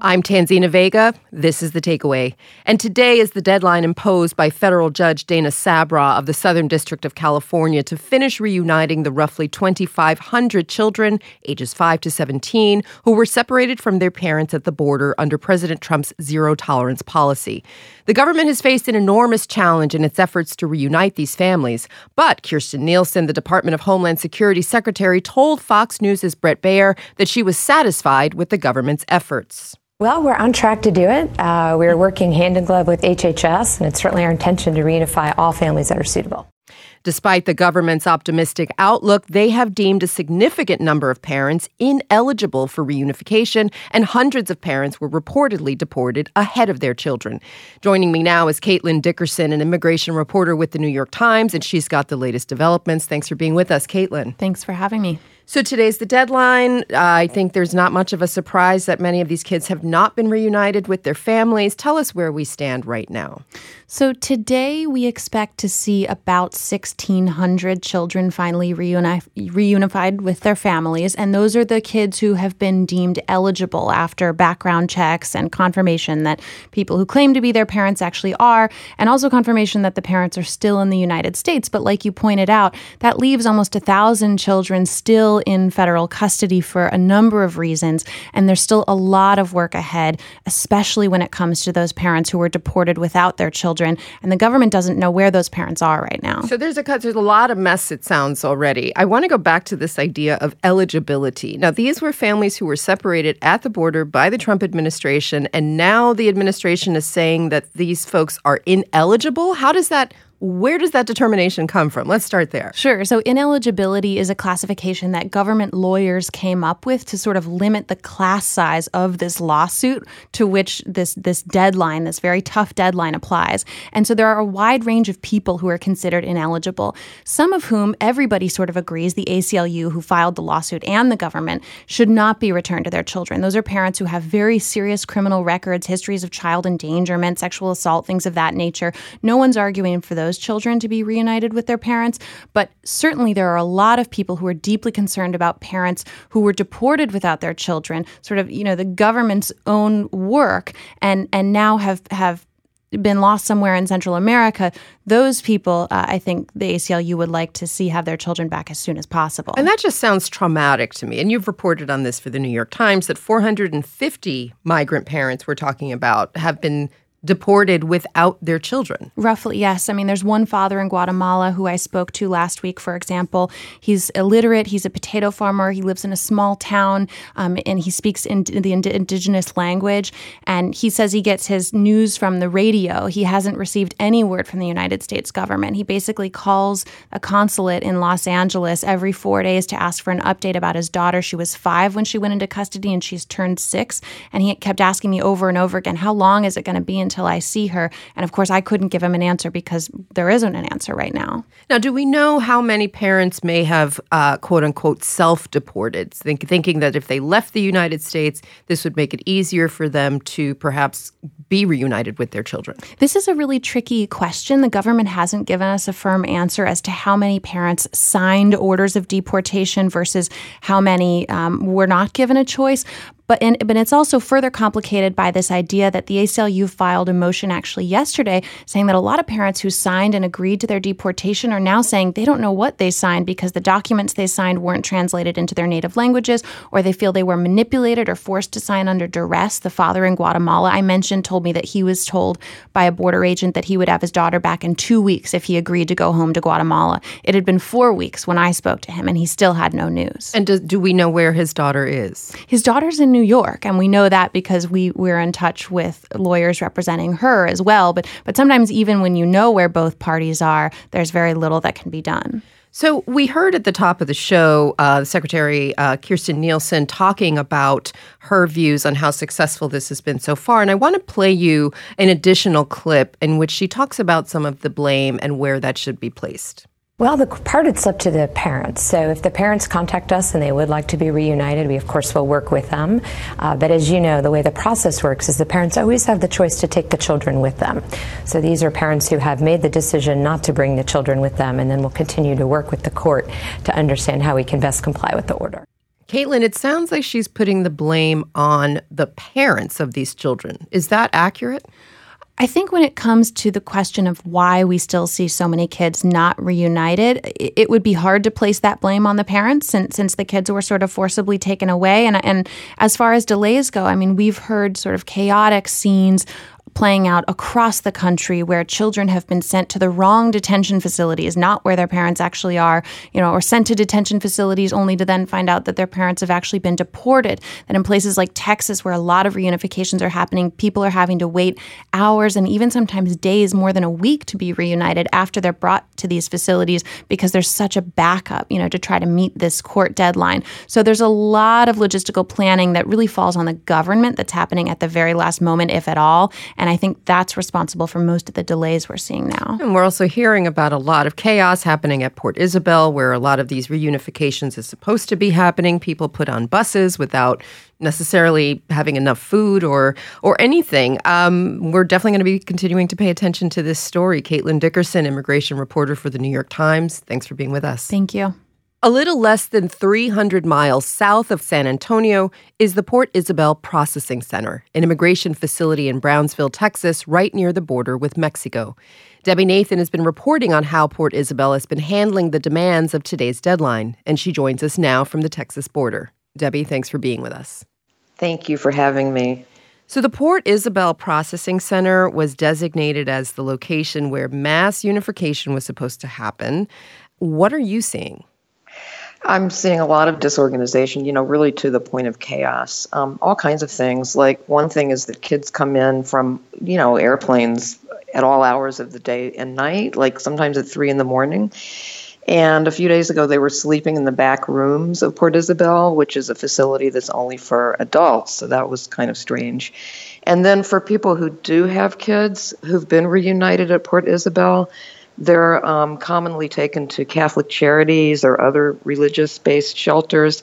I'm Tanzina Vega. This is The Takeaway. And today is the deadline imposed by federal judge Dana Sabra of the Southern District of California to finish reuniting the roughly 2,500 children, ages 5 to 17, who were separated from their parents at the border under President Trump's zero-tolerance policy. The government has faced an enormous challenge in its efforts to reunite these families. But Kirstjen Nielsen, the Department of Homeland Security Secretary, told Fox News' Bret Baier that she was satisfied with the government's efforts. Well, we're on track to do it. We're working hand in glove with HHS, and it's certainly our intention to reunify all families that are suitable. Despite the government's optimistic outlook, they have deemed a significant number of parents ineligible for reunification, and hundreds of parents were reportedly deported ahead of their children. Joining me now is Caitlin Dickerson, an immigration reporter with the New York Times, and she's got the latest developments. Thanks for being with us, Caitlin. Thanks for having me. So today's the deadline. I think there's not much of a surprise that many of these kids have not been reunited with their families. Tell us where we stand right now. So today we expect to see about 1,600 children finally reunified with their families. And those are the kids who have been deemed eligible after background checks and confirmation that people who claim to be their parents actually are, and also confirmation that the parents are still in the United States. But like you pointed out, that leaves almost 1,000 children still in federal custody for a number of reasons. And there's still a lot of work ahead, especially when it comes to those parents who were deported without their children. And the government doesn't know where those parents are right now. So there's a lot of mess, it sounds already. I want to go back to this idea of eligibility. Now, these were families who were separated at the border by the Trump administration. And now the administration is saying that these folks are ineligible. Where does that determination come from? Let's start there. Sure. So ineligibility is a classification that government lawyers came up with to sort of limit the class size of this lawsuit to which this deadline, this very tough deadline, applies. And so there are a wide range of people who are considered ineligible, some of whom everybody sort of agrees, the ACLU who filed the lawsuit and the government, should not be returned to their children. Those are parents who have very serious criminal records, histories of child endangerment, sexual assault, things of that nature. No one's arguing for those children to be reunited with their parents, but certainly there are a lot of people who are deeply concerned about parents who were deported without their children, sort of, the government's own work, and now have been lost somewhere in Central America. Those people, I think the ACLU would like to see have their children back as soon as possible. And that just sounds traumatic to me. And you've reported on this for the New York Times that 450 migrant parents we're talking about have been deported without their children. Roughly, yes. I mean, there's one father in Guatemala who I spoke to last week, for example. He's illiterate. He's a potato farmer. He lives in a small town, and he speaks in the indigenous language. And he says he gets his news from the radio. He hasn't received any word from the United States government. He basically calls a consulate in Los Angeles every 4 days to ask for an update about his daughter. She was 5 when she went into custody, and she's turned 6. And he kept asking me over and over again, how long is it going to be until I see her? And of course, I couldn't give him an answer because there isn't an answer right now. Now, do we know how many parents may have, quote unquote, self-deported, thinking that if they left the United States, this would make it easier for them to perhaps be reunited with their children? This is a really tricky question. The government hasn't given us a firm answer as to how many parents signed orders of deportation versus how many were not given a choice. But it's also further complicated by this idea that the ACLU filed a motion actually yesterday saying that a lot of parents who signed and agreed to their deportation are now saying they don't know what they signed because the documents they signed weren't translated into their native languages, or they feel they were manipulated or forced to sign under duress. The father in Guatemala I mentioned told me that he was told by a border agent that he would have his daughter back in 2 weeks if he agreed to go home to Guatemala. It had been 4 weeks when I spoke to him, and he still had no news. And do we know where his daughter is? His daughter's in New York, and we know that because we're in touch with lawyers representing her as well. But sometimes even when you know where both parties are, there's very little that can be done. So we heard at the top of the show Secretary Kirstjen Nielsen talking about her views on how successful this has been so far. And I want to play you an additional clip in which she talks about some of the blame and where that should be placed. Well, the part it's up to the parents. So if the parents contact us and they would like to be reunited, we of course will work with them. But as you know, the way the process works is the parents always have the choice to take the children with them. So these are parents who have made the decision not to bring the children with them, and then we'll continue to work with the court to understand how we can best comply with the order. Caitlin, it sounds like she's putting the blame on the parents of these children. Is that accurate? I think when it comes to the question of why we still see so many kids not reunited, it would be hard to place that blame on the parents since the kids were sort of forcibly taken away. And as far as delays go, I mean, we've heard sort of chaotic scenes playing out across the country where children have been sent to the wrong detention facilities, not where their parents actually are, or sent to detention facilities only to then find out that their parents have actually been deported. That in places like Texas, where a lot of reunifications are happening, people are having to wait hours and even sometimes days, more than a week, to be reunited after they're brought to these facilities because there's such a backup, to try to meet this court deadline. So there's a lot of logistical planning that really falls on the government that's happening at the very last moment, if at all. And I think that's responsible for most of the delays we're seeing now. And we're also hearing about a lot of chaos happening at Port Isabel, where a lot of these reunifications is supposed to be happening. People put on buses without necessarily having enough food or anything. We're definitely going to be continuing to pay attention to this story. Caitlin Dickerson, immigration reporter for the New York Times. Thanks for being with us. Thank you. A little less than 300 miles south of San Antonio is the Port Isabel Processing Center, an immigration facility in Brownsville, Texas, right near the border with Mexico. Debbie Nathan has been reporting on how Port Isabel has been handling the demands of today's deadline, and she joins us now from the Texas border. Debbie, thanks for being with us. Thank you for having me. So the Port Isabel Processing Center was designated as the location where mass unification was supposed to happen. What are you seeing? I'm seeing a lot of disorganization, really to the point of chaos. All kinds of things. Like one thing is that kids come in from, airplanes at all hours of the day and night, like sometimes at 3 a.m. And a few days ago, they were sleeping in the back rooms of Port Isabel, which is a facility that's only for adults. So that was kind of strange. And then for people who do have kids who've been reunited at Port Isabel, they're commonly taken to Catholic Charities or other religious-based shelters,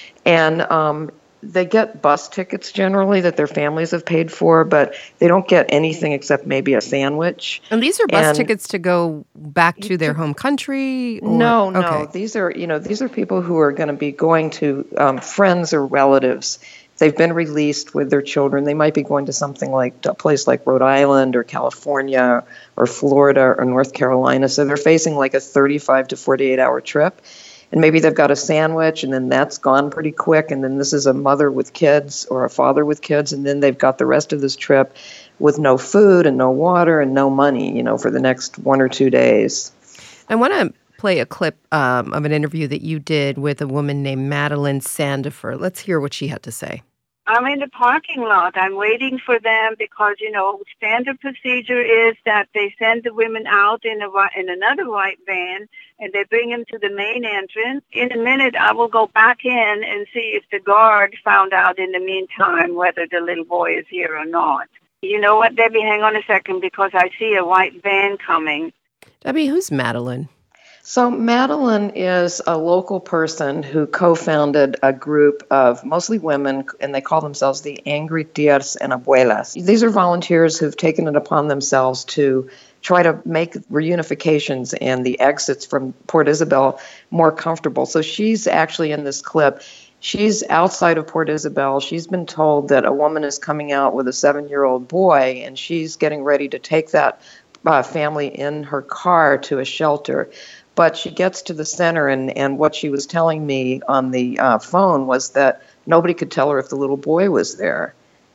and they get bus tickets generally that their families have paid for, but they don't get anything except maybe a sandwich. And these are bus tickets to go back to their home country? Or? No. Okay. These are people who are going to be going to friends or relatives. They've been released with their children. They might be going to something like a place like Rhode Island or California or Florida or North Carolina. So they're facing like a 35 to 48-hour trip. And maybe they've got a sandwich, and then that's gone pretty quick. And then this is a mother with kids or a father with kids. And then they've got the rest of this trip with no food and no water and no money, for the next 1 or 2 days. I want to play a clip of an interview that you did with a woman named Madeline Sandifer. Let's hear what she had to say. I'm in the parking lot. I'm waiting for them because, standard procedure is that they send the women out in another white van and they bring them to the main entrance. In a minute, I will go back in and see if the guard found out in the meantime whether the little boy is here or not. You know what, Debbie? Hang on a second because I see a white van coming. Debbie, who's Madeline? So Madeline is a local person who co-founded a group of mostly women, and they call themselves the Angry Tias and Abuelas. These are volunteers who've taken it upon themselves to try to make reunifications and the exits from Port Isabel more comfortable. So she's actually in this clip. She's outside of Port Isabel. She's been told that a woman is coming out with a 7-year-old boy, and she's getting ready to take that family in her car to a shelter. But she gets to the center, and what she was telling me on the phone was that nobody could tell her if the little boy was there.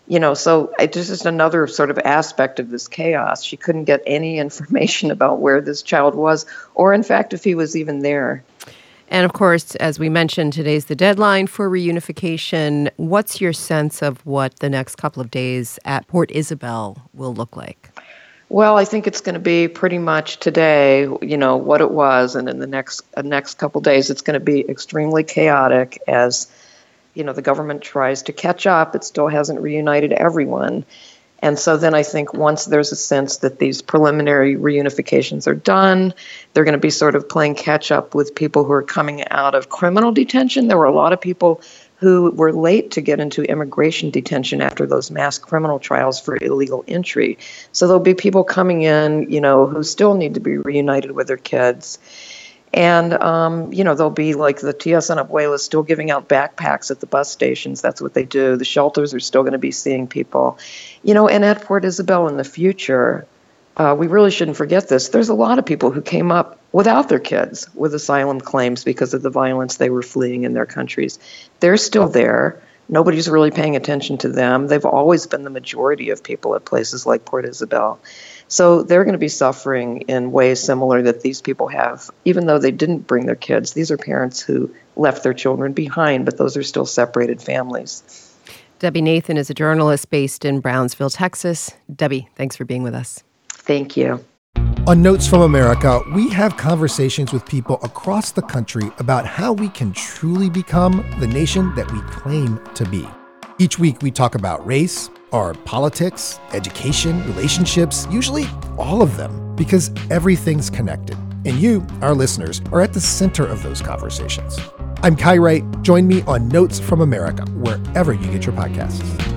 So it's just another sort of aspect of this chaos. She couldn't get any information about where this child was, or in fact, if he was even there. And of course, as we mentioned, today's the deadline for reunification. What's your sense of what the next couple of days at Port Isabel will look like? Well, I think it's going to be pretty much today, what it was, and in the next couple of days, it's going to be extremely chaotic as, the government tries to catch up. It still hasn't reunited everyone. And so then I think once there's a sense that these preliminary reunifications are done, they're going to be sort of playing catch up with people who are coming out of criminal detention. There were a lot of people who were late to get into immigration detention after those mass criminal trials for illegal entry. So there'll be people coming in, who still need to be reunited with their kids. And, there'll be like the Tias and Abuelas still giving out backpacks at the bus stations. That's what they do. The shelters are still going to be seeing people. And at Port Isabel in the future, we really shouldn't forget this. There's a lot of people who came up without their kids with asylum claims because of the violence they were fleeing in their countries. They're still there. Nobody's really paying attention to them. They've always been the majority of people at places like Port Isabel. So they're going to be suffering in ways similar that these people have, even though they didn't bring their kids. These are parents who left their children behind, but those are still separated families. Debbie Nathan is a journalist based in Brownsville, Texas. Debbie, thanks for being with us. Thank you. On Notes from America, we have conversations with people across the country about how we can truly become the nation that we claim to be. Each week, we talk about race, our politics, education, relationships, usually all of them, because everything's connected. And you, our listeners, are at the center of those conversations. I'm Kai Wright. Join me on Notes from America, wherever you get your podcasts.